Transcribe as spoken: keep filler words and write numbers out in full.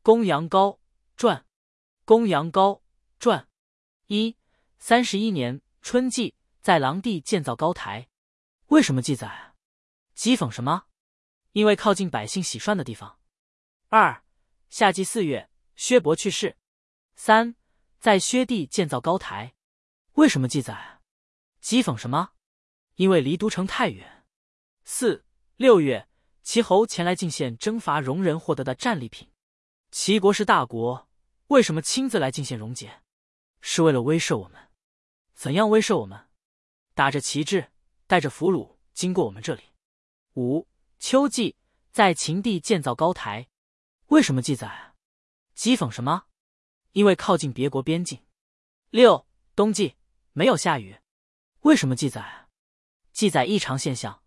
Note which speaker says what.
Speaker 1: 公羊羔传。公羊羔传。一三十一年春季，在狼地建造高台。为什么记载？讥讽什么？因为靠近百姓洗涮的地方。二夏季四月，薛伯去世。三在薛地建造高台。为什么记载？讥讽什么？因为离都城太远。四六月，齐侯前来进献征伐戎人获得的战利品。齐国是大国，为什么亲自来进献戎节？是为了威慑我们。怎样威慑我们？打着旗帜，带着俘虏经过我们这里。五秋季，在秦地建造高台。为什么记载？讥讽什么？因为靠近别国边境。六冬季，没有下雨。为什么记载？记载异常现象。